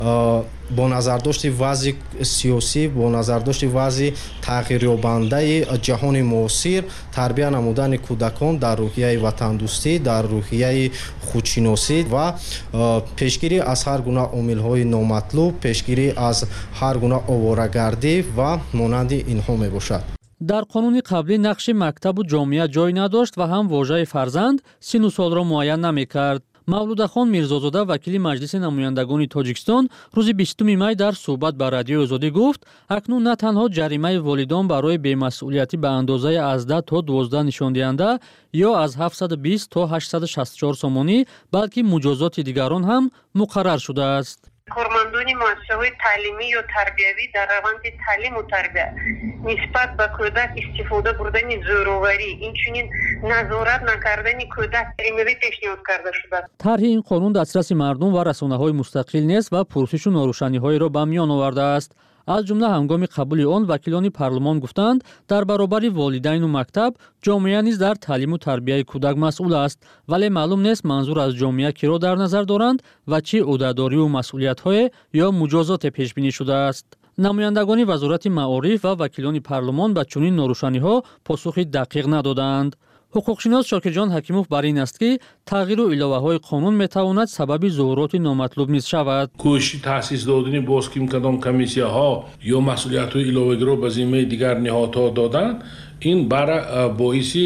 бо назардошти вазъи сиёсӣ бо назардошти вазъи тағйирёбандаи ҷаҳони муосир тарбия намудани кӯдакон дар рӯҳияи ватандӯстӣ дар рӯҳияи худшиносӣ ва пешгирӣ аз ҳар гуна омилҳои номатлуб пешгирӣ аз ҳар гуна оварагардӣ ва монанди инҳо мебошад. дар қонуни қаблӣ нақши мактабу ҷомеа ҷой надошт ва ҳам вожаи фарзанд сину солро муайян намекард. мавлудахон мирзозода вакили маҷлиси намояндагони тоҷикистон рӯзи 20 май дар суҳбат ба радиои озодӣ гуфт акнун на танҳо ҷаримаи волидон барои бемасъулиятӣ ба андозаи аз 10 то 12 нишондиҳанда ё аз 720 то 864 сомонӣ балки муҷозоти дигарон ҳам муқаррар шудааст. кормандони муассисаҳои таълимӣ ё тарбиявӣ дар раванди таълиму тарбия нисбат ба кӯдак истифода бурдани зӯроварӣ инчунин назорат накардани кӯдак ҷаримавӣ пешниҳод карда шудааст. тарҳи ин қонун дастраси мардум ва расонаҳои мустақил нест ва пурсишу норӯшаниҳоеро ба миён овардааст. аз ҷумла ҳангоми қабули он вакилони парлумон гуфтанд дар баробари волидайну мактаб ҷомеа низ дар таълиму тарбияи кӯдак масъул аст вале маълум нест манзур аз ҷомеа киро дар назар доранд ва чӣ ӯҳдадориву масъулиятҳое ё муҷозоте пешбинӣ шудааст. намояндагони вазорати маориф ва вакилони парлумон ба чунин норӯшаниҳо посухи дақиқ надоданд. ҳуқуқшинос Шокирҷон Ҳакимов бар ин аст ки тағйиру иловаҳои қонун метавонад сабаби зуҳуроти номатлуб низ шавад. кӯшиши таъсис додани боз ки кадом комиссияҳо ё масъулиятҳои иловагиро ба зиммаи дигар ниҳодҳо доданд ин бара боиси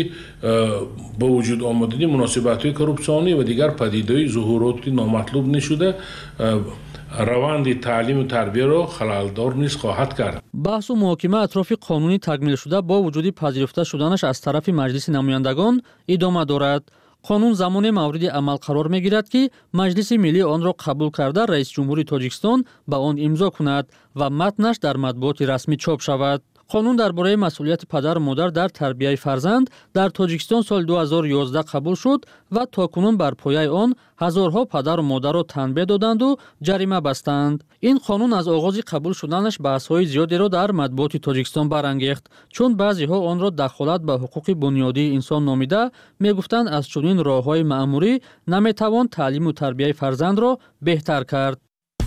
ба вуҷуд омадани муносибатҳои коррупсионӣ ва дигар падидаҳои зуҳуроти номатлуб низ шуда раванди таълиму тарбияро халалдор низ хоҳад кард. баҳсу муҳокима атрофи қонуни такмилшуда бо вуҷуди пазируфта шуданаш аз тарафи маҷлиси намояндагон идома дорад. қонун замоне мавриди амал қарор мегирад ки маҷлиси миллӣ онро қабул карда раисҷумҳури тоҷикистон ба он имзо кунад ва матнаш дар матбуоти расмӣ чоп шавад. қонун дар бораи масъулияти падару модар дар тарбияи фарзанд дар тоҷикистон соли 2011 қабул шуд ва токунун бар пояи он ҳазорҳо падару модарро танбеҳ доданду ҷарима бастанд. ин қонун аз оғози қабул шуданаш баҳсҳои зиёдеро дар матбуоти тоҷикистон барангехт, чун баъзеҳо онро дахолат ба ҳуқуқи бунёдии инсон номида мегуфтанд аз чунин роҳҳои маъмурӣ наметавон таълиму тарбияи фарзандро беҳтар кард.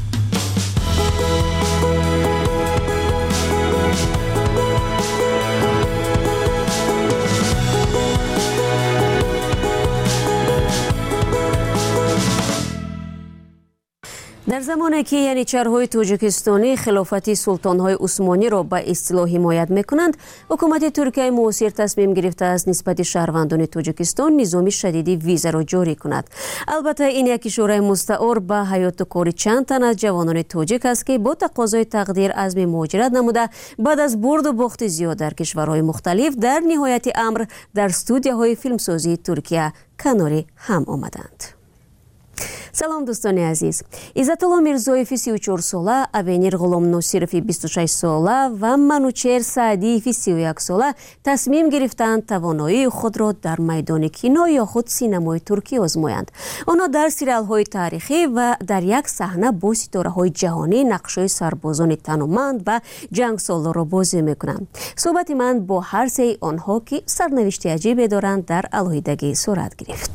дар замоне ки яничарҳои тоҷикистонӣ хилофати султонҳои усмониро ба истилоҳ ҳимоят мекунанд, ҳукумати Туркияи муосир тасмим гирифтааст нисбати шаҳрвандони Тоҷикистон низоми шадиди визаро ҷорӣ кунад. албатта ин як ишораи мустаъор ба ҳаёту кори чанд тан аз ҷавонони тоҷик аст ки бо тақозои тақдир азми муҳоҷират намуда баъд аз бурду бохти зиёд дар кишварҳои мухталиф дар ниҳояти амр дар студияҳои филмсозии Туркия канори ҳам омаданд. салом дӯстони азиз, Иззатулло Мирзоеви 34 сола, Авенир Ғулом Носирови 26 сола ва Манучер Саъдиеви 31 сола тасмим гирифтанд тавоноии худро дар майдони кино ё худ синамои туркӣ озмоянд. онҳо дар сериалҳои таърихӣ ва дар як саҳна бо ситораҳои ҷаҳонӣ нақшҳои сарбозони таноманд ва ҷангсолорро бозӣ мекунанд. суҳбати ман бо ҳар сеи онҳо ки сарнавишти аҷибе доранд дар алоҳидагӣ сурат гирифт.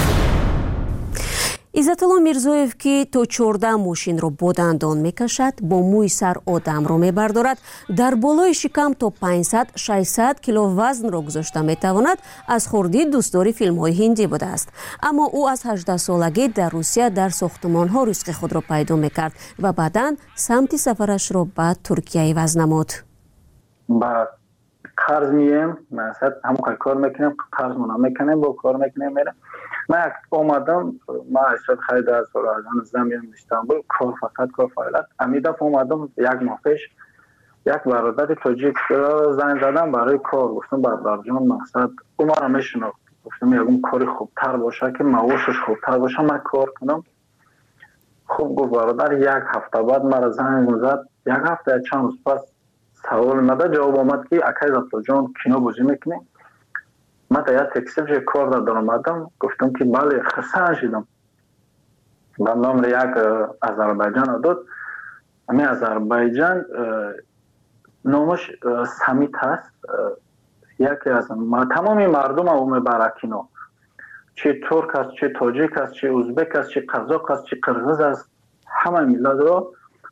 Иззатулло Мирзоев ки то 14 мошинро бо дандон мекашад, бо мӯи сар одамро мебардорад, дар болои шикам то 500-600 кило вазнро гузошта метавонад, аз хурдӣ дӯстдори филмҳои ҳиндӣ будааст. аммо ӯ аз 18 солагӣ дар Русия дар сохтмонҳо ризқи худро пайдо мекард ва баъдан самти сафарашро ба Туркия иваз намуд. ба қарз мием, масад ҳамон кор мекунем, қарз мона мекунем, бо кор мекунем мерам. من اومدم ما اشتاد خیلی در سرازان زمین استانبول کار فقط کار فعالیت امیدم اومدم یک ماه پیش یک برادر تاجیک زنگ زدم برای کار گفتم برادر جان مقصد اون رو میشناخت گفتم یکم کاری خوبتر باشه که معاشش خوبتر باشه من کار کنم خوب گفت برادر یک هفته بعد مرا زنگ زد یک هفته چند روز پس سوال مده جواب آمد که اکای زفت جان کینو بازی میکنی من تا یک تکسیل جای کار در آمدم گفتم که بله خسته شدم و نمر یک آذربایجان داد همین آذربایجان نامش سمیت هست یکی از تمامی مردم او میبره کینو چه ترک است چه تاجیک است چه ازبک است چه قزاق است چه قرغیز است همه ملت رو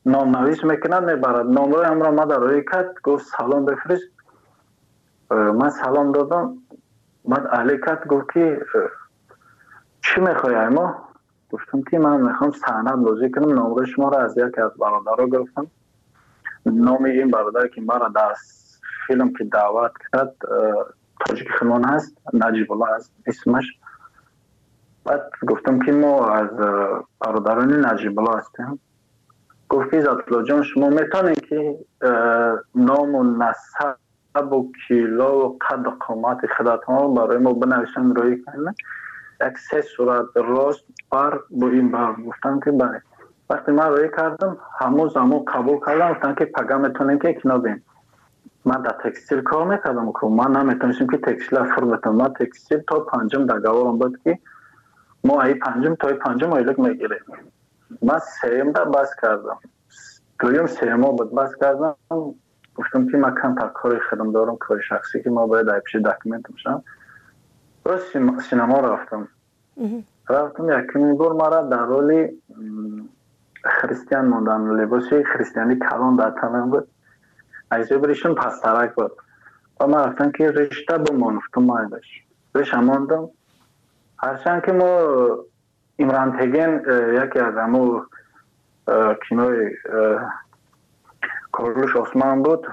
نام نویس میکنند میبرد. نامرو همراه ما در روی کرد گفت سلام بفرست. من سلام دادم. بعد علی کرد گفت که چی میخوای ما؟ گفتم که من میخوام صحنه بازی کنم. نامرو شما را از یکی از برادرها گرفتم. نام این برادر که مرا در فیلم که دعوت کرد تاجیک خانمان هست، نجیب الله هست اسمش. بعد گفتم که ما از برادران نجیب الله هستیم. گفت که عزت‌الله جان شما میتونید که نام و نسب و کیلو و قد و قامت خودتان برای ما بنویسن روی کنید. یک 3 صورت راست بر با این بر. گفتم که بله. وقتی من روی کردم همون زمان قبول کردم. گفتن که پگه میتونید که کنار بین. من در تکستیل کار میکردم که من نمیتونستم که تکستیل فر بتونم. من تکستیل تا 5 در گوارم بود که ما ای 5 تا 5 ایلک میگیریم. من 3 در بس کردم. دویم 3 بود بس کردم. گفتم که من کم تا کاری خودم دارم، کار شخصی که ما باید پیش داکیومنت میشم. باز سینما رفتم یکی بار مرا در رول خریستیان موندن. لباسی خریستیانی کلان در تنم بود. ایزه بریشون پسترک بود و من رفتم که رشته بمانفتم مایدش رشته ماندم. هرچند که ما امران تگین یکی از همو کینوی کارلوش عثمان بود،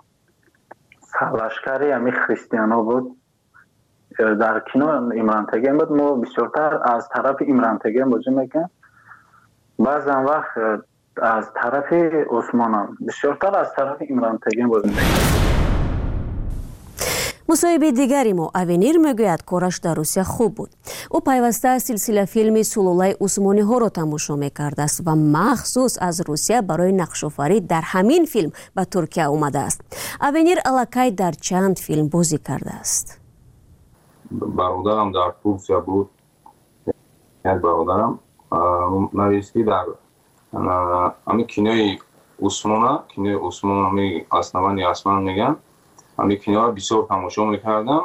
سرلشکری همی خریستیانا بود. در کینو امران تگین بود. ما بسیارتر از طرف امران تگین بازی میکنم. بعضا وقت از طرف عثمان هم بسیارتر از طرف امران تگین بازی میکنم. مصاحبه دیگری ما авенир میگوید کارش در روسیه خوب بود. او پیوسته سلسله فیلم سلولای عثمانی ها را تماشا میکرده است و مخصوص از روسیه برای نقش‌آفرینی در همین فیلم به ترکیه اومده است. авенир алакай در چند فیلم بازی کرده است. برادرم در ترکیه بود. یک برادرم نویسی در همین کینوی عثمان همی اسنوانی اسمان میگن. همین کینو را بسیار تماشا میکردم.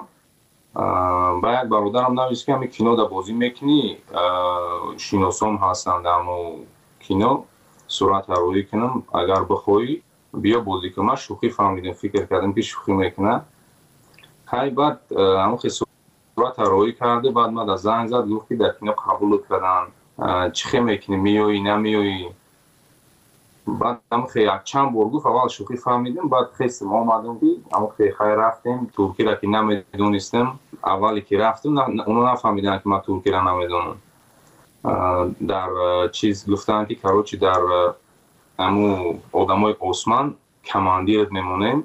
با یک برادرم نویسی که همین کینو در بازی میکنی شیناسام هستن در مو کینو صورت روی کنم اگر بخوایی بیا بازی کنم. من شوخی فهمیدم، فکر کردم که شوخی میکنه. های بعد همون خیلی صورت روی کرده. بعد من در زنگ زد گفت که در کینو قبول کردن چی خیلی میکنی میایی نمیایی. بعد هم خیلی چند بار گفت اول شوخی فهمیدیم. بعد خیلی ما آمدیم که اما خیلی رفتیم ترکی را که نمیدونستم. اولی که رفتیم اونو نفهمیدن که ما ترکی را نمیدونم. در چیز گفتن که کاروچی در همو آدمای عثمان کماندیرت میمونیم.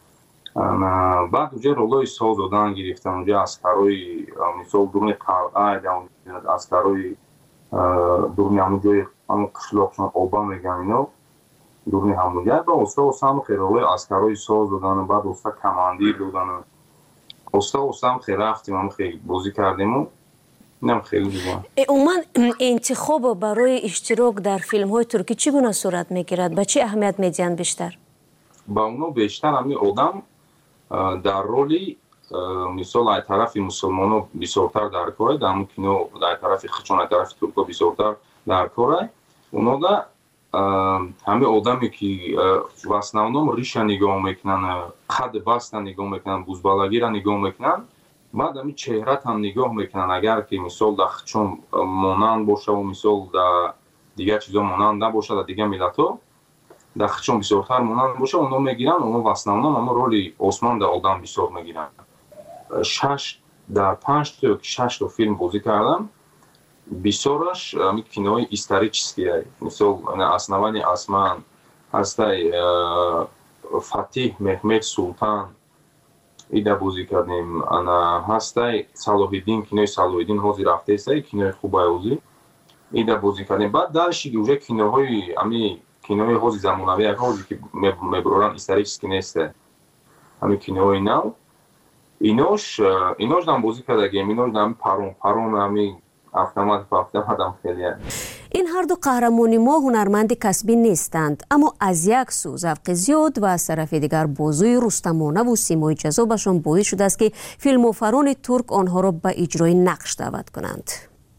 بعد اونجا رولای سال دادن گرفتن. اونجا اسکرای مثال دورنی قلعه اسکرای دورنی همونجای همون قشلاقشان آبا میگن اینو دورنی همونجا با استا هم خیلی رولای اسکرای سال دادن. بعد استا کماندیر دادن. استا هم خیلی رفتیم هم خیلی بازی کردیم و نم خیلی دیگه. عموما انتخاب برای اشتراک در فیلم های ترکی چگونه صورت میگیرد؟ به چه اهمیت میدین بیشتر؟ با اونو بیشتر همین آدم در رولی مثال از طرف مسلمانو بسیارتر در کاره. در همون کینو در طرف خچون از طرف ترکا بسیارتر در کاره. اونا دا همه آدمی که в основном ریشه نگاه میکنن، قد بست نگاه میکنن، بزبالگی را نگاه میکنن. بعد همین چهره هم نگاه میکنن. اگر که مثال در خچون مانند باشه و مثال در دیگر چیزا مانند نباشه در دیگر ملت ها در خچون بسیارتر مانند باشه اونا میگیرن. اونا в основном اما رولی عثمان در آدم بسیار میگیرن. 5 تا 6 تا فیلم بازی کردم. بسیارش همین کینوی історические. مثال اسنوانی اسمان هستای فاتح محمد سلطان ایده بازی کردیم. انا هستای صلاح‌الدین کینوی صلاح‌الدین حاضر رفته است کینوی خوبه اوزی ایده بازی کردیم. بعد درش دیگه کینوهای همین کینوی حاضر زمانوی حاضر که میبرن історический نیست. همین کینوی نو اینوش دام بازی کردیم. اینوش دام پارون همین автомат هم خیلیه. این هر دو قهرمان ما هنرمند کسبی نیستند، اما از یک سو ذوق زیاد و از طرف دیگر بازوی رستمانه و سیمای جذابشان باعث شده است که فیلم‌آفران ترک آنها را به اجرای نقش دعوت کنند.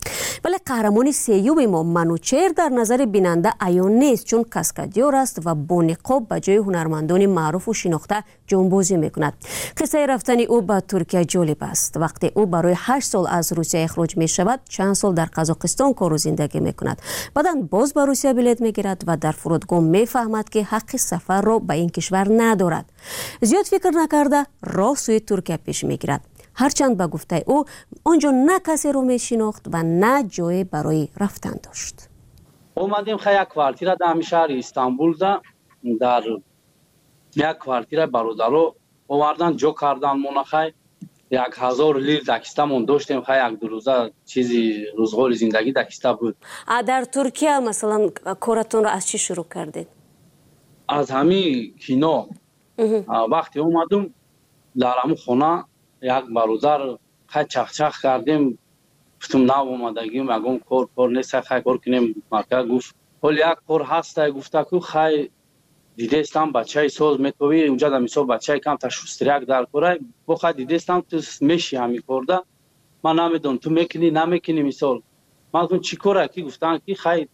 ولی قهرمان سیوم ما منوچهر در نظر بیننده عیان نیست، چون کاسکادیور است و با نقاب به جای هنرمندان معروف و شناخته جانبازی میکند. قصه رفتن او به ترکیه جالب است. وقتی او برای 8 سال از روسیه اخراج می شود، چند سال در قزاقستان کار و زندگی میکند. بعداً باز به روسیه بلیط میگیرد و در فرودگاه میفهمد که حق سفر را به این کشور ندارد. زیاد فکر نکرده راه سوی ترکیه پیش میگیرد. هرچند به گفته او آنجا نه کسی رو می شناخت و نه جای برای رفتن داشت. اومدیم خیلی یک کوارتیر در شهر استانبول در یک کوارتیر برادرو آوردن جو کردن منخای 1000 لیر دکستمون داشتیم. خیلی یک دو روزه چیزی روزگار زندگی دکسته بود. در ترکیه مثلا کارتون رو از چی شروع کردید؟ از همین کینو. وقتی اومدم در همون خونه یک برادر خیلی چخچخ کردیم، گفتم نه اومدگیم اگم کار نیست، خیلی کار کنیم. مرکز گفت حال یک کار هسته، گفته که خیلی دیده استم بچه ساز میتوی اونجا در مثال بچه کم تا شستریک در کاره با خیلی دیده استم تو میشی همی کرده. من نمیدونم تو میکنی نمیکنی مثال. من گفتم چی کاره که گفتن که خیلی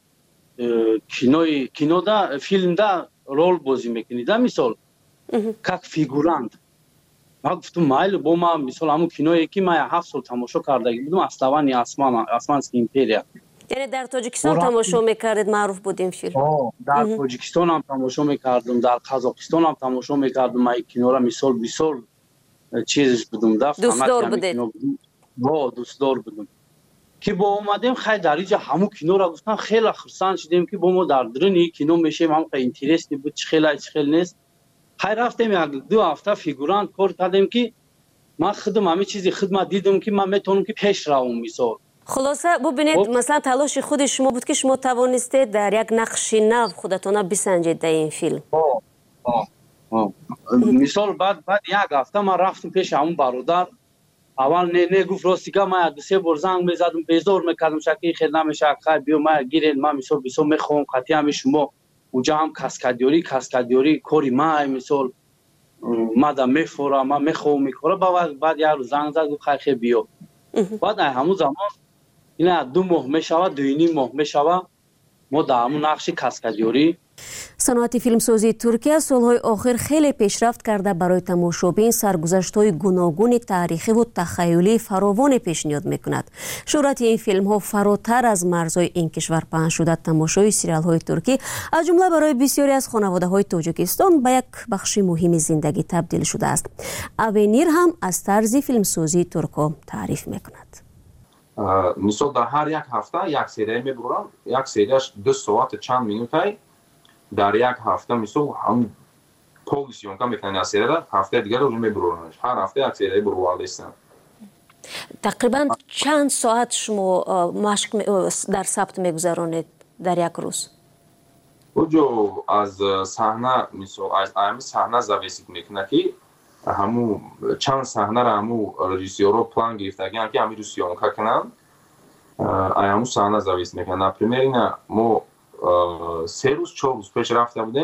کینو دا فیلم دا رول بازی میکنی دا مثال کک فیگورانت. من گفتم مایل با ما مثال همون کینویی که من 7 سال تماشا کرده بودم، استوانی آسمانسکی ایمپریا. یعنی در تاجیکستان تماشا میکردید؟ معروف بود این فیلم؟ در تاجیکستان هم تماشا میکردم، در قزاقستان هم تماشا میکردم. من کینو را مثال بسیار چیزش بودم، دوستدار بودید؟ دوستدار بودم که با اومدیم خیلی در اینجا همون کینو را گفتن خیلی خرسند شدیم که با ما در درون کینو میشیم. هم خیلی اینترستی بود، خیلی نیست. خیلی رفتیم یک 2 هفته فیگورانت کار کردیم که من خودم همه چیزی خدمت دیدم که من میتونم که پیش روم مثال. خلاصه ببینید مثلا تلاش خود شما بود که شما توانستید در یک نقش نو خودتون بسنجید در این فیلم. مثال بعد یک هفته من رفتم پیش همون برادر. اول نه گفت راستی که من 2-3 بار زنگ میزدم بیزار میکردم شکی خیلی نمیشه خیلی بیو من گیرین من مثال بسیار میخوام قطعی هم شما اونجا هم کاسکادیوری کاری من مثال مادام میفورم من میخوام میکنم. بعد یه روز زنگ زد گفت خیلی بیو. بعد همون زمان اینا 2 ماه میشود 2.5 ماه میشود ما در همون نقش کاسکادیوری. صنعت فیلمسازی ترکیه سالهای آخر خیلی پیشرفت کرده. برای تماشابین سرگذشت‌های گوناگون تاریخی و تخیلی فراوان پیشنهاد میکند. شهرت این فیلم ها فراتر از مرزهای این کشور پهن شده. تماشای سریال های ترکی از جمله برای بسیاری از خانواده های تاجیکستان به یک بخش مهم زندگی تبدیل شده است. اوینیر هم از طرز فیلمسازی ترکا تعریف میکند. مثلا در هر یک هفته یک سری میبرم، یک سریش 2 ساعت چند مینوتی. در یک هفته مثلا هم پولیسیون که میکنن از سری هفته دیگر رو میبرونش. هر هفته یک سری برواله هستن. تقریبا چند ساعت شما مشق در ثبت میگذرانید در یک روز؟ اوجو از صحنه مثلا از همین صحنه زاویسید میکنه که همون چند صحنه را همون رژیسورو پلان گرفتگی که همین رو سیونکا کنن همون صحنه زاویس میکنن. نپریمیر اینا ما 3 روز 4 روز پیش رفته بودیم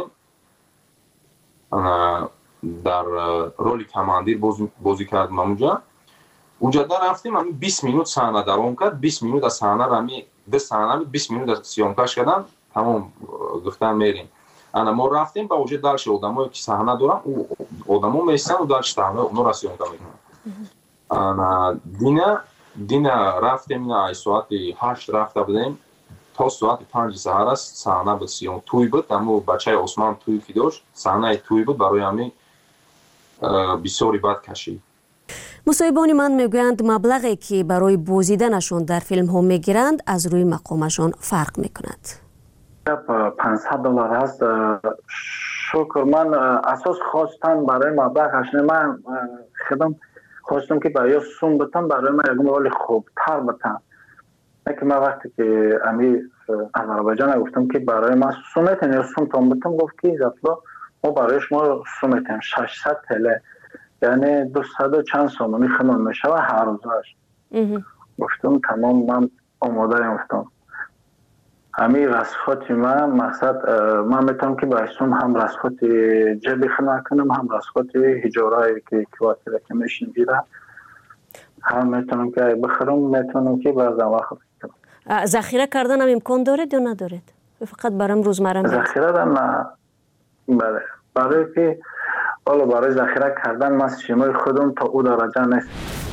در رولی کماندیر بازی کردم. اونجا در رفتیم همین 20 minut صحنه دوام کرد. 20 minut از صحنه را همین 2 صحنه 20 minut از سیونکاش کردن تمام گفتن میریم. انا ما رفتیم با وجود دالش آدمایی که صحنه دارن او آدما میسن و دالش صحنه اونو را سیونکا میکنن. انا دینا رفتیم اینا ساعت 8 رفته بودیم تا ساعت 5 سحر است صحنه به سیون توی بود. اما بچه عثمان توی که داشت صحنه توی بود برای همین بسیاری بد کشید. مصاحبان من میگویند مبلغی که برای بازدیدنشان در فیلم ها میگیرند از روی مقامشان فرق میکند. $500 هست. شکر من اساس خواستن برای مبلغش نه. من خودم خواستم که برای سوم بتم برای من یک مقدار خوبتر بتم. که من وقتی که امی آذربایجان گفتم که برای من سومتن یا سوم تام بتم گفت که زفلا ما برای شما سومتن 600 تله یعنی 200 چند سوم میخوام میشه هر روزش. گفتم تمام من آماده ام. همین رسخاتی من مقصد من میتونم که با سوم هم رسخات جبی خدمت کنم هم رسخات هجارایی که کوارتر که میشین بیرم هم میتونم که بخرم میتونم که بعضا وقت کنم. ذخیره کردن هم امکان دارید یا ندارید؟ فقط برام روزمره میاد. ذخیره نه. بله. برای که حالا برای ذخیره کردن من شیمای خودم تا او درجه نیست.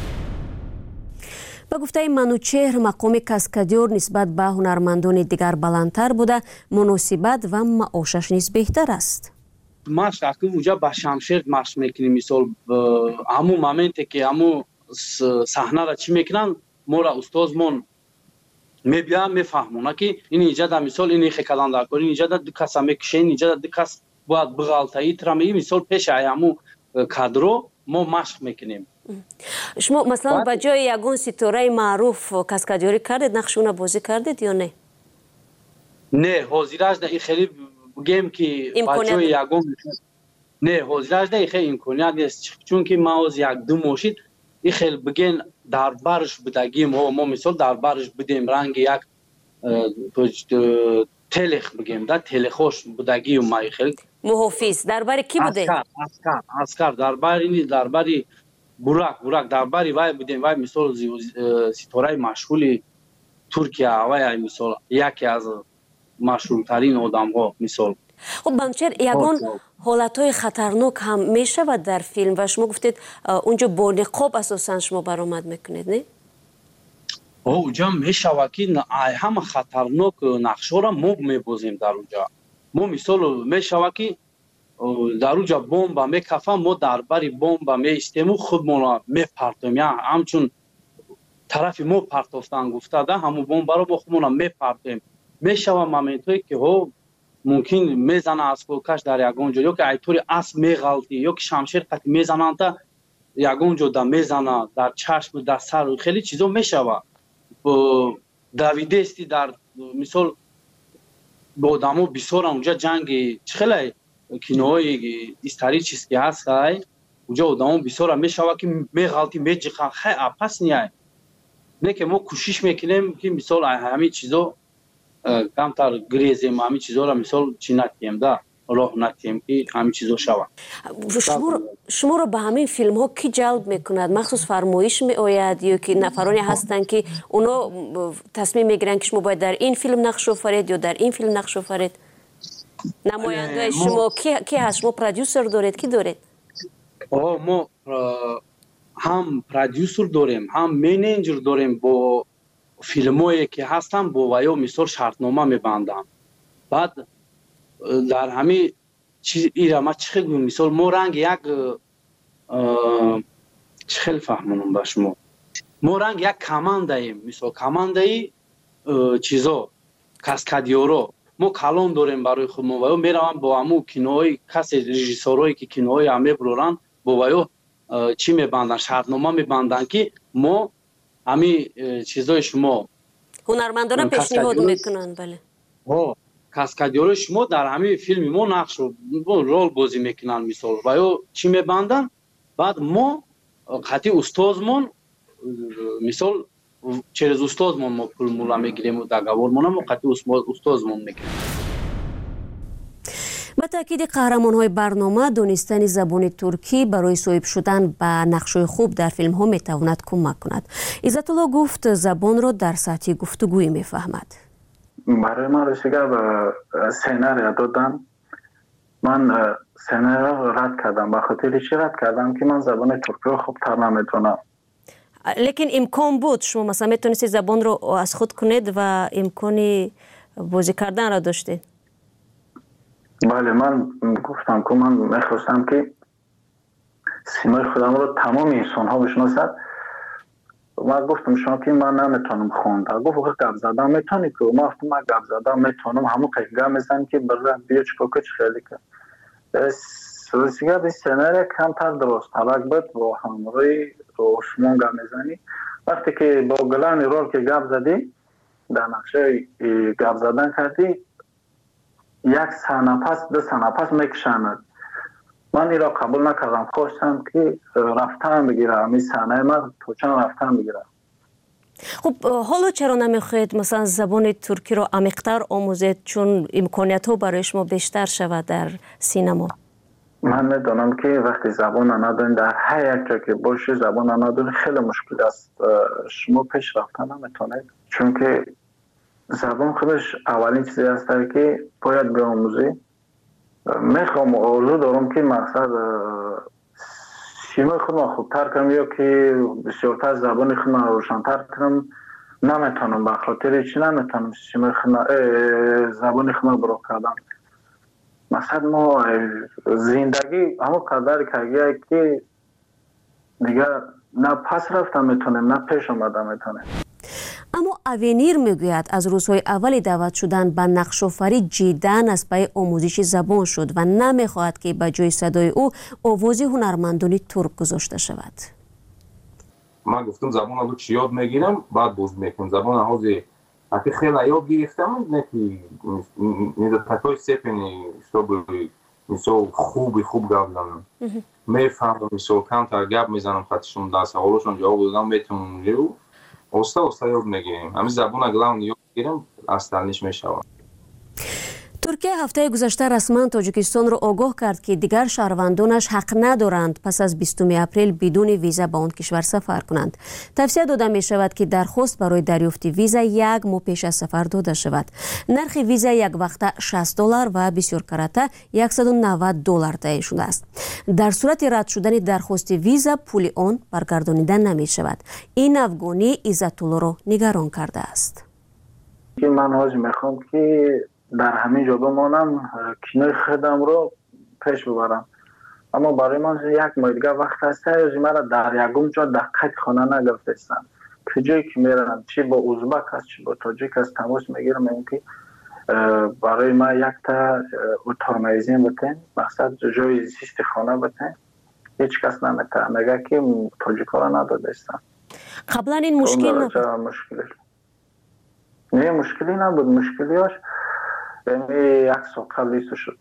به گفته منوچهر مقام کاسکادیور نسبت به هنرمندان دیگر بلندتر بوده، مناسبت و معاشش نیز بهتر است. ماش اگه وجا با شمشیر ماش میکنیم مثال همون مومنتی که همون صحنه را چی میکنن ما را استادمون میبیا میفهمونه که این ایجاد مثال این خکلان دار کنی ایجاد دو کس میکشه ایجاد دو کس باید بغالتایی ترمی مثال پیش همون کادرو ما مشق میکنیم. شما مثلا با جای یگون ستاره معروف کاسکادیوری کردید، نقشونه بازی کردید یا نه؟ نه حاضرش نه خیلی بگیم که با جای یگون نه حاضرش نه خیلی امکانیت نیست چون که ما از یک دو ماشین این خیلی بگین در برش بدگیم ما مثال در برش بدیم رنگ یک تلخ بگیم در تلخوش بدگیم ما خیلی محافظ درباره کی بوده؟ اسکر درباره براک درباره وای بودیم وای مثال ستاره مشهور ترکیه وای مثال یکی از مشهورترین آدم‌ها مثال. خب منوچهر یگان حالت‌های خطرناک هم میشود در فیلم و شما گفتید اونجا با نقاب اساساً شما برآمد میکنید نه؟ اونجا میشود که همه خطرناک نقش‌ها را ما میبازیم در اونجا. ما مثال میشود که در اونجا بمب میکفم ما درباره بمب میستیم خودمون میپرتیم یا همچون طرف ما پرتافتن گفته ده همون بمب رو با خودمون میپرتیم. میشود مومنتایی که ها ممکن میزنه از کش در یگان جا یا که ایطوری اسب میغلطی یا که شمشیر قطعی میزنن تا یگان جا در میزنه در چشم در سر خیلی چیزا میشود. دویدستی در مثال با آدمو بسیار اونجا جنگ خیلی کینوهای استاری چیز که هست اونجا آدمو بسیار میشود که میغلطی میجخن خیلی اپس نیای نه که ما کوشش میکنیم که مثال همین چیزا کمتر گریزیم همین چیزا را مثال چی نتیم ده راه نتیم که همین چیزا شود. شما رو به همین فیلم ها کی جلب میکند؟ مخصوص فرمایش می آید یا که نفرانی هستن که اونا تصمیم میگیرن که شما باید در این فیلم نقش آفرید یا در این فیلم نقش آفرید؟ نماینده شما کی هست؟ شما پرودیوسر دارید کی دارید؟ ما هم پرودیوسر داریم هم منیجر داریم با فیلمایی که هستن با وایو مثال شرطنامه میبندم. بعد در همین چیز ایرا ما چه خیلی مثال ما رنگ یک چه خیلی فهمونم با شما ما رنگ یک کمانداییم مثال کماندایی چیزا کاسکادیورو ما کلان داریم برای خودمون وایو میروم با همون کینوهای کسی رژیسورایی که کینوهای همه برورن با وایو چی میبندن شرطنامه میبندن که ما همین چیزای شما هنرمندان پیشنهاد میکنن. بله کاسکادیور شما در همین فیلم ما نقش رول بازی میکنن مثال و یا چی میبندن بعد ما قطعی استادمون مثال چرز استادمون ما پول مولا میگیریم و دگاورمون ما قطعی استادمون میکنیم. با تاکید قهرمان‌های برنامه دانستن زبان ترکی برای صاحب شدن به نقش‌های خوب در فیلم‌ها می‌تواند کمک کند. عزت الله گفت زبان را در سطح گفتگویی می‌فهمد. برای من رسیده به سیناریا دادن من سیناریا رد کردم به خاطر چی رد کردم که من زبان ترکی رو خوب‌تر نمی‌تونم. لیکن امکان بود شما مثلا میتونستید زبان رو از خود کنید و امکانی بازی کردن را داشتید؟ بله من گفتم که من میخواستم که سیمای خودم رو تمام انسان ها بشناسد. من گفتم شما که من نمیتونم خوندم. گفت گپ زدن میتونی که من گپ زدن میتونم همون قیقه میزن که برای بیاچ کوکچ خیلی که سوزیگه به سیناره کمتر درست ترک بود با همروی رو عثمان گپ میزنی وقتی که با گلان رول که گپ زدی در نقشه گپ زدن کردی یک سنه پس دو سنه پس میکشند. من این را قبول نکردم خواستم که رفتن بگیرم این سنه من تو چند رفتن بگیرم. خب حالا چرا نمیخواید مثلا زبان ترکی رو عمیق‌تر آموزید چون امکانیت ها برای شما بیشتر شود در سینما؟ من میدونم که وقتی زبان ندارین در هر یک جا که باشه زبان ندارین خیلی مشکل است. شما پیش رفتن نمیتونید چون که زبان خودش اولین چیزی است که باید بیاموزی. میخوام آرزو دارم که مقصد شیمه خودم خوبتر کنم یا که بسیارتر زبان خودم روشن‌تر کنم. نمیتونم به خاطر چی نمیتونم شیمه خودم زبان خودم برو کردم. مثلا ما زندگی همون قدر که که دیگه نه پس رفتم میتونم نه پیش آمدم میتونم. اما اونیر میگوید از روزهای اول دعوت شدن به نقش‌آفری جداً از پای آموزش زبان شد و نمیخواهد که به جای صدای او آواز هنرمندان ترک گذاشته شود. من گفتم زبان رو چی یاد میگیرم بعد باز میکنم زبان حوزه اگه خیلی یاد گرفتم نه که تکای سپنی مثل خوب گپ زنم میفهمم مثل کمتر گپ میزنم خطشون در سوالشون جواب دادم میتونم رو اوستا یاد میگیریم. همین زبان اگه یاد گیرم اصلش میشوم. ترکیه هفته گذشته رسما تاجیکستان را آگاه کرد که دیگر شهروندانش حق ندارند پس از 20 اپریل بدون ویزا به آن کشور سفر کنند. توصیه داده می شود که درخواست برای دریافت ویزا یک ماه پیش از سفر داده شود. نرخ ویزا یک وقته $60 و بسیار کرته $190 تعیین شده است. در صورت رد شدن درخواست ویزا پول آن برگردانیده نمی شود. این افغانی عزت الله را نگران کرده است. من حاج میخوام که در همین جا بمانم کینه خودم رو پیش ببرم. اما برای من یک ماه دیگه وقت هست از مرا در یکم جا دقیق خانه نگرفتم. که جایی که میرم چی با ازبک هست چی با تاجیک هست تماس میگیرم که برای من یک تا اتار میزین بتین مقصد جای زیست خانه بتین هیچ کس نمیتونه مگه که تاجیک ها را نداده استم. قبلا این مشکل نبود؟ نه مشکلی نبود. مشکلیاش یعنی یک سال قبل ایستو شد.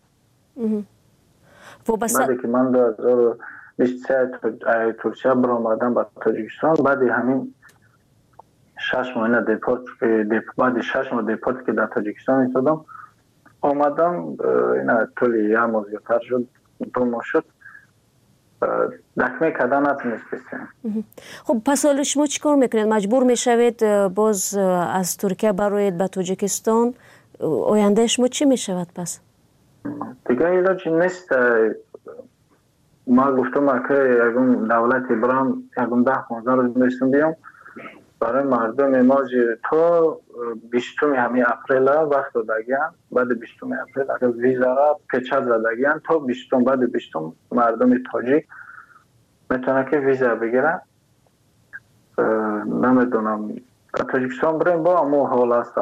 بعدی که من 2023 ترکیه برآمدم به تاجیکستان بعد همین 6 ماه دیپورت بعد 6 ماه دیپورت که در تاجیکستان ایستادم آمدم اینا طولی یک ماه زیادتر شد 2 ماه شد دکمه کردن نتونستیم. خب پس حالا شما چی کار میکنید؟ مجبور میشوید باز از ترکیه برایید به تاجیکستان؟ آینده شما چی میشود پس؟ دیگه ایلاجی نیست. ما گفتم که یکم دولتی برام یکم 10-15 روز میشتم بیام برای مردم ما تا 20 همین اپریل وقت دادگیان بعد 20 اپریل اگر ویزا را پیچه زدگیان تا 20 بعد 20 مردم تاجیک میتونه که ویزا بگیرن. نمیدونم تاجیکستان بریم با اما حال است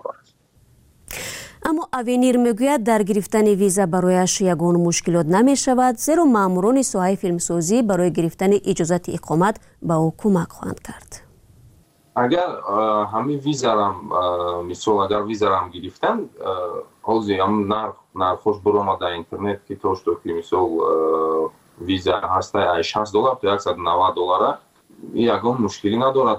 اما اونیر میگوید در گرفتن ویزا برایش یگان مشکلات نمی شود زیرا ماموران ساحه فیلمسازی برای گرفتن اجازت اقامت به او کمک خواهند کرد. اگر همین ویزا را مثال اگر ویزا را گرفتن حاضی هم نرخش برام در اینترنت که توش تو که مثال ویزا هسته $60 تا $190 یگان مشکلی ندارد.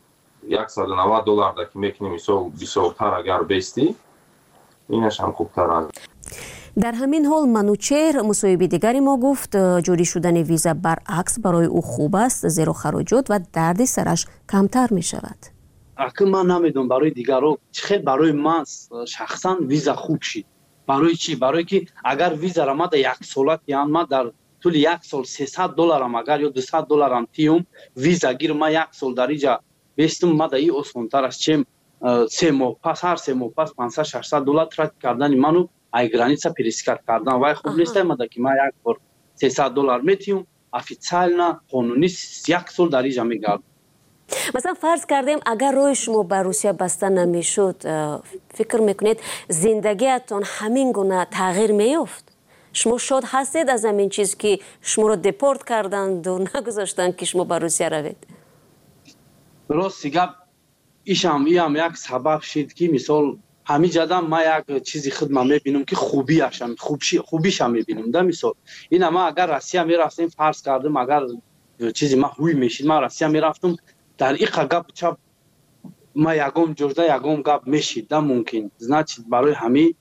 $190 که میکنی مثال بسیارتر اگر بیستی اینش هم خوبتر است. در همین حال منوچهر مصاحبه دیگری ما گفت جاری شدن ویزا برعکس برای او خوب است زیرا خراجات و درد سرش کمتر می شود. اصلا من نمیدونم برای دیگران چه برای من شخصا ویزا خوب شد. برای چی؟ برای که اگر ویزا را ما در یک سالت یعنی ما در طول یک سال $300 هم اگر یا $200 هم تیم ویزا گیر ما یک سال در اینجا بیستم ما در این آسان‌تر است چیم 3 ماه پس هر 3 ماه پس $500-600 ترک کردن منو ای گرانیسا پریسکات کردن وای خوب نیست مده که ما یک بار $300 میتیم افیسیال نه قانونی 1 سال در اینجا میگرد. مثلا فرض کردیم اگر روی شما به روسیه بسته نمیشد فکر میکنید زندگیتون همین گونه تغییر میافت؟ شما شاد هستید از همین چیز که شما رو دیپورت کردند و نگذاشتن که شما به روسیه روید؟ راست گپ ایشم یک سبب شد که مثال همین جدا ما یک چیزی خدمت میبینم که خوبیش هم میبینم. در مثال این ما اگر روسیه میرفتیم فرض کردم اگر چیزی ما هوی میشید ما روسیه میرفتم در این گپ چپ ما یگم جرده یگم گپ میشید ده ممکن значит برای همین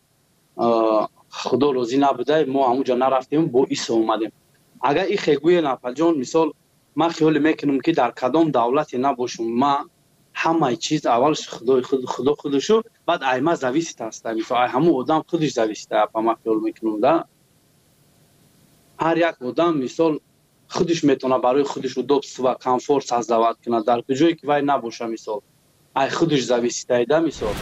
خدا روزی نبوده ما همونجا نرفتیم با ایسا اومدیم. اگر این خیگوی نپجان مثال ما خیال میکنم که در کدام دولتی نباشم ما همه چیز اولش خدا خودشو بعد ایما зависит است مثلا همون آدم خودش зависит اپا ما خیال میکنم دا هر یک آدم مثال خودش میتونه برای خودش удобство و کامفورت سازد کنه در جایی که وای نباشه مثال ای خودش зависит ایده مثال.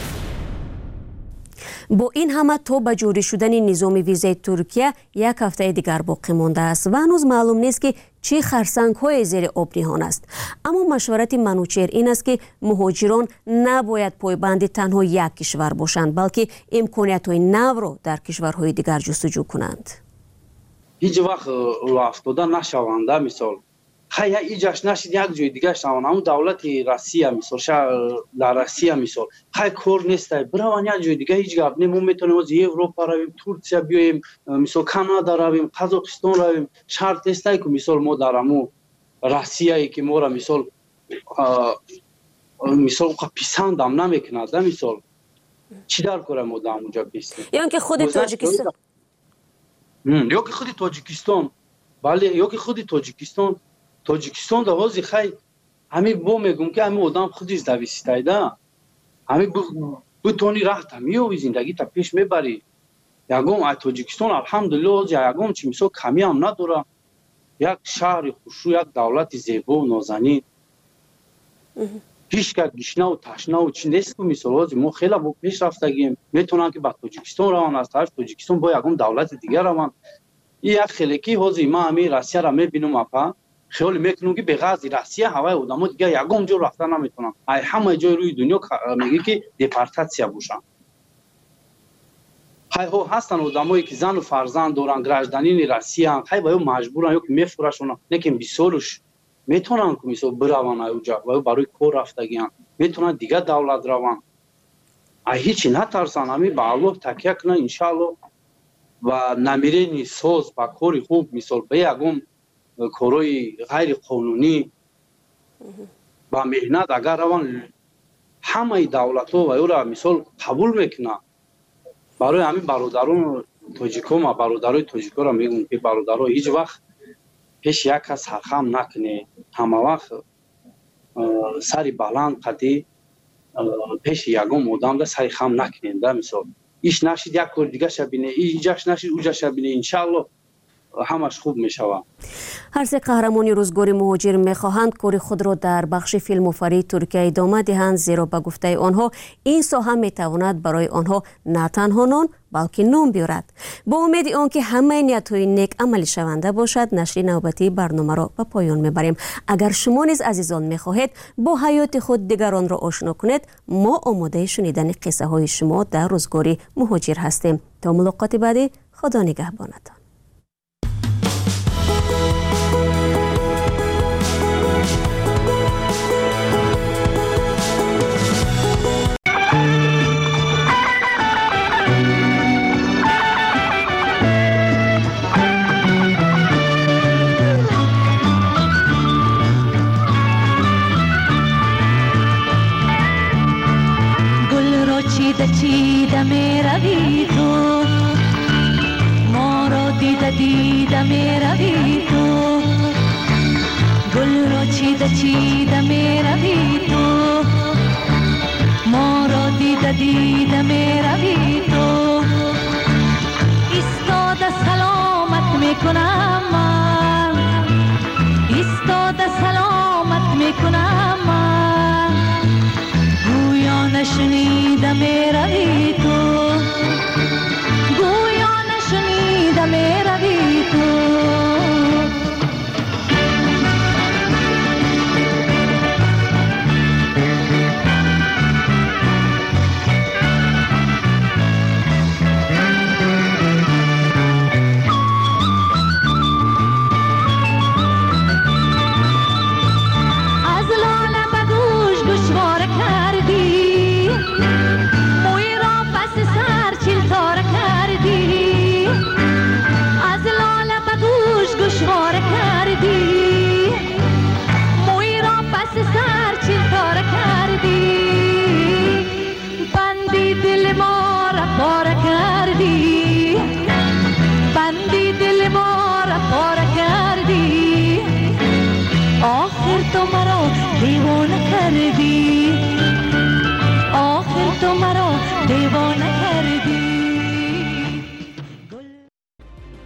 با این همه تا به جوری شدن نظام ویزای ترکیه یک هفته دیگر باقی مانده است و هنوز معلوم نیست که چه خرسنگ های زیر آب نهان است. اما مشورت منوچهر این است که مهاجران نباید پایبند تنها یک کشور باشند بلکه امکانیت های نو را در کشورهای دیگر جستجو کنند. هیچ وقت افتاده نشوند مثال خیلی ایجاش نشید یک جای دیگه شوند همون دولت روسیه مثال در روسیه مثال خیلی کار نیست بروان یک جای دیگه هیچ گپ نمون میتونیم از اروپا رویم ترکیه بیایم مثال کانادا رویم قزاقستان رویم شرط نیست که مثال ما در همون روسیه که ما را مثال پیسند هم نمیکند مثال چی در کاره ما در اونجا بیستیم یا که خود تاجیکستان یا که خود تاجیکستان بله یا که خود تاجیکستان در حوزه خیلی همین با میگم که همین آدم خودش зависит ایده همین بتونی راحت همیو زندگی تا پیش میبری یکم تاجیکستان الحمدلله یکم چی مثلا کمی هم نداره یک شهر خوشو یک دولت زیبا و نازنین هیچ که گشنه و تشنه و چی نیست که مثلا ما خیلی با پیش رفتگیم میتونن که با تاجیکستان روان از طرف تاجیکستان با یکم دولت دیگر روان این یک خیلی حوزه ما همین روسیه را میبینم اپا خیال میکنم که به غاز روسیه هوای آدم‌ها دیگه یکم جور رفتن نمیتونن همه جای روی دنیا میگه که دیپارتاسیا باشن ها هستن آدمایی که زن و فرزند دارن گراجدانین روسیه خیلی باید مجبورن یا که میفروشن لیکن بیسولش میتونن که مثلا بروان اونجا و برای کار رفتگیان میتونن دیگه دولت روان هیچی نترسن همین به الله تکیه کنن انشالله و نمیرین ساز با کاری خوب مثال به یکم کارهای غیر قانونی با مهنت اگر روان همه دولت ها و او را مثال قبول میکنن برای همین برادران تاجیکا ما برادرای تاجیکا را میگم که برادرها هیچ وقت پیش یک کس سرخم نکنه همه وقت سری بلند قدی پیش یکم آدم را سری خم نکنه مثال ایش نشید یک کار دیگه شبینه ایجاش نشید اوجا شبینه انشالله همش خوب میشود. هر سه قهرمان روزگار مهاجر میخواهند کار خود را در بخش فیلم آفری ترکیه ادامه دهند زیرا به گفته آنها این ساحه میتواند برای آنها نه تنها نان بلکه نام بیارد. با امید آنکه همه نیت‌های نیک عملی شونده باشد نشر نوبتی برنامه را به پایان میبریم. اگر شما نیز عزیزان میخواهید با حیات خود دیگران را آشنا کنید ما آماده شنیدن قصه های شما در روزگار مهاجر هستیم. تا ملاقات بعدی خدا نگهبانتان. چیده می روی تو ما را دیده می روی تو گل را چیده می روی تو ما را دیده می روی تو ایستاده سلامت می کنم من ایستاده سلامت می کنم من گویا نشنیده می روی